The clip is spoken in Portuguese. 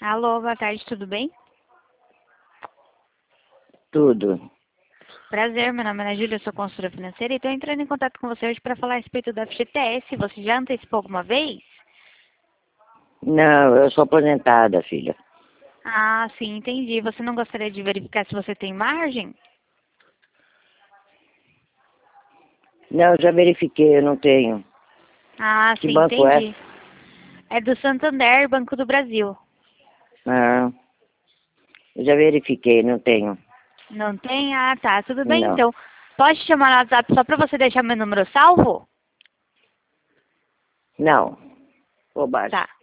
Alô, boa tarde, tudo bem? Tudo. Prazer, meu nome é Ana Júlia, eu sou consultora financeira e estou entrando em contato com você hoje para falar a respeito da FGTS. Você já antecipou alguma vez? Não, eu sou aposentada, filha. Ah, sim, entendi. Você não gostaria de verificar se você tem margem? Não, já verifiquei, eu não tenho. Ah, Que sim, banco é? entendi. É do Santander, Banco do Brasil. Ah, eu já verifiquei, não tenho. Não tem? Ah, tá, tudo bem Não. então. Pode te chamar no WhatsApp só para você deixar meu número salvo? Não. Bobagem. Tá.